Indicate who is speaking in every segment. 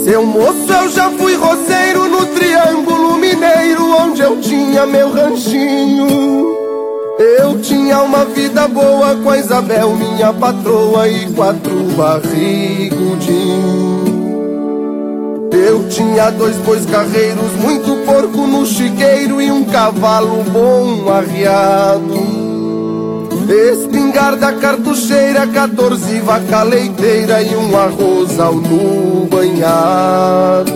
Speaker 1: Seu moço, eu já fui roceiro no Triângulo Mineiro, onde eu tinha meu ranchinho. Eu tinha uma vida boa com a Isabel, minha patroa, e 4 barrigudinhos. Eu tinha 2 bois carreiros, muito porco no chiqueiro e um cavalo bom arriado. Espingarda cartucheira, 14 vaca leiteira e um arrozal no banhado.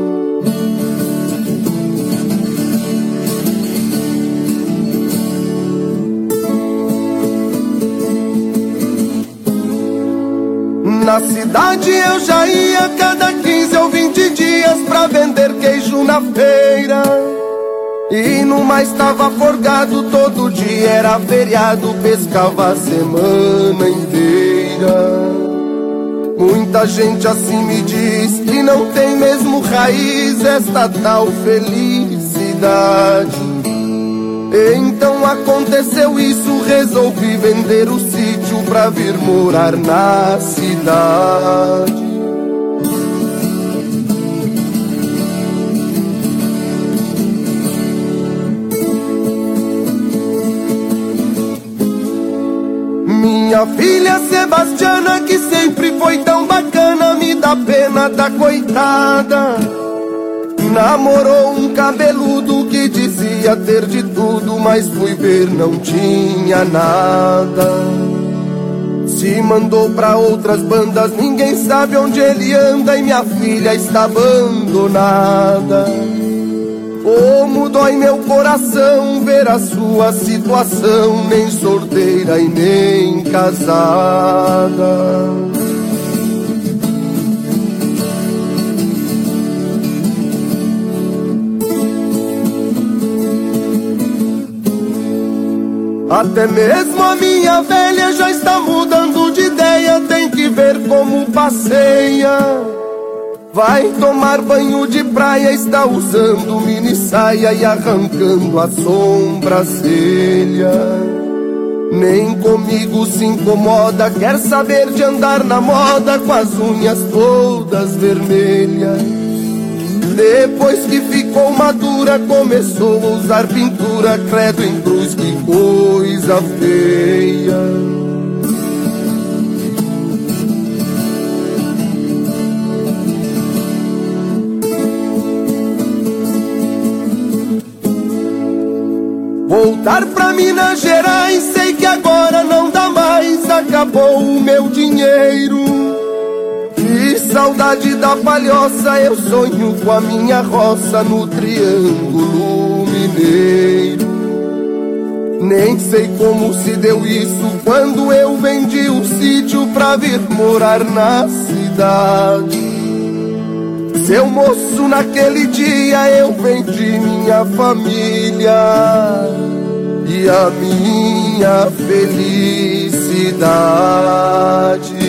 Speaker 1: Na cidade eu já ia cada 15 ou 20 dias pra vender queijo na feira. E no mais tava forgado, todo dia era feriado, pescava a semana inteira. Muita gente assim me diz que não tem mesmo raiz esta tal felicidade. Então aconteceu isso, resolvi vender o sítio pra vir morar na cidade. Minha filha Sebastiana, que sempre foi tão bacana, me dá pena da coitada. Namorou um cabeludo que dizia ter de tudo, mas fui ver, não tinha nada. Se mandou pra outras bandas, ninguém sabe onde ele anda, e minha filha está abandonada. Como dói meu coração ver a sua situação, nem solteira e nem casada. Até mesmo a minha velha já está mudando de ideia, tem que ver como passeia. Vai tomar banho de praia, está usando mini saia e arrancando a sobrancelha. Nem comigo se incomoda, quer saber de andar na moda com as unhas todas vermelhas. Depois que ficou madura, começou a usar pintura, credo em cruz, que coisa feia. Voltar pra Minas Gerais, sei que agora não dá mais, acabou o meu dinheiro. Que saudade da palhoça, eu sonho com a minha roça no Triângulo Mineiro. Nem sei como se deu isso, quando eu vendi o sítio pra vir morar na cidade. Seu moço, naquele dia eu vendi minha família e a minha felicidade.